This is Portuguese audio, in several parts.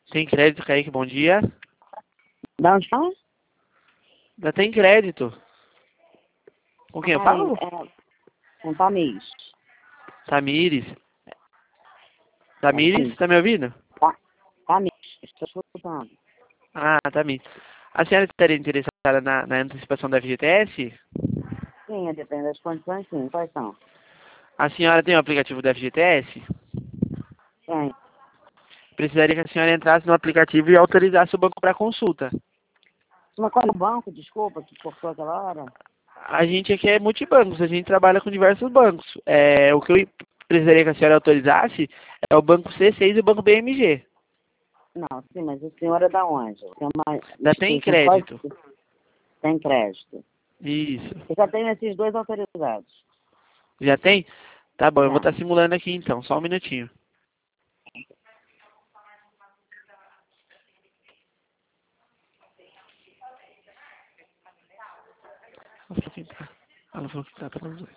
Tem crédito, Kaique, bom dia. Da onde fala? Já tem crédito. Com quem eu falo? Com Tamires. Tamires. Tamires, tá me ouvindo? Tamires, estou escutando. Ah, Tamires. A senhora estaria interessada na antecipação da FGTS? Sim, depende das condições, sim. Quais são? A senhora tem o aplicativo da FGTS? Tem. Precisaria que a senhora entrasse no aplicativo e autorizasse o banco para consulta. Mas qual é o banco, desculpa, que cortou aquela hora? A gente aqui é multibancos, a gente trabalha com diversos bancos. O que eu precisaria que a senhora autorizasse é o banco C6 e o banco BMG. Não, sim, mas a senhora é da onde? Tem uma... Já tem crédito. Tem crédito. Isso. Eu já tenho esses dois autorizados. Já tem? Tá bom, eu vou Já. estar simulando aqui então, só um minutinho. Ela falou que tá para os dois.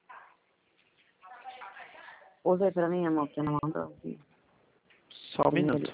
Usa aí pra mim, amor, que não mandou. Só um minuto.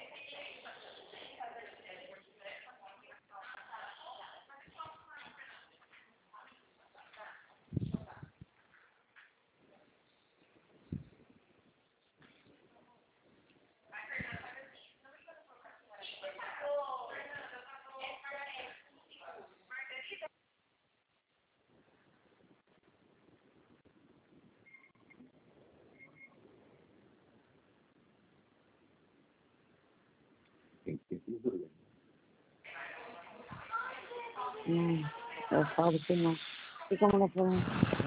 Eu falo que não. E como ela falou?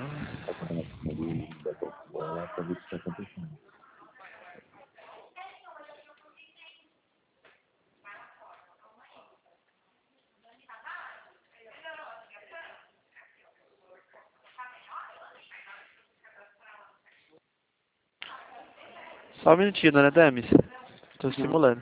Só um minutinho, dona Damis. Tô simulando.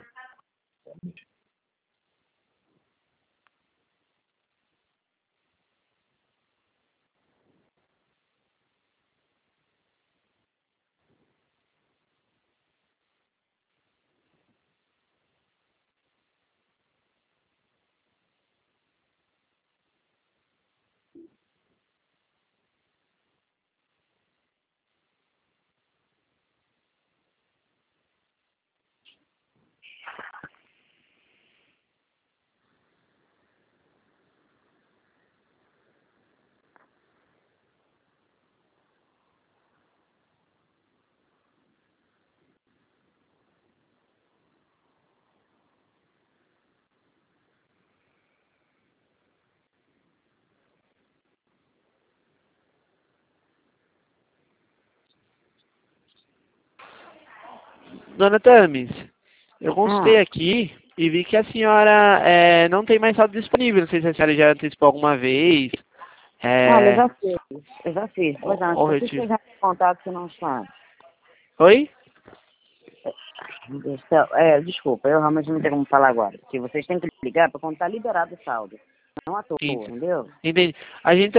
Dona Damis, eu consultei aqui e vi que a senhora não tem mais saldo disponível. Não sei se a senhora já antecipou alguma vez. Olha, eu já fiz. Eu já fiz. Pois não, Ou se você retiro. pegar em contato que não está. Oi? Desculpa, eu realmente não tenho como falar agora. Porque vocês têm que ligar para quando está liberado o saldo. Não à toa, entendeu? Entendi. A gente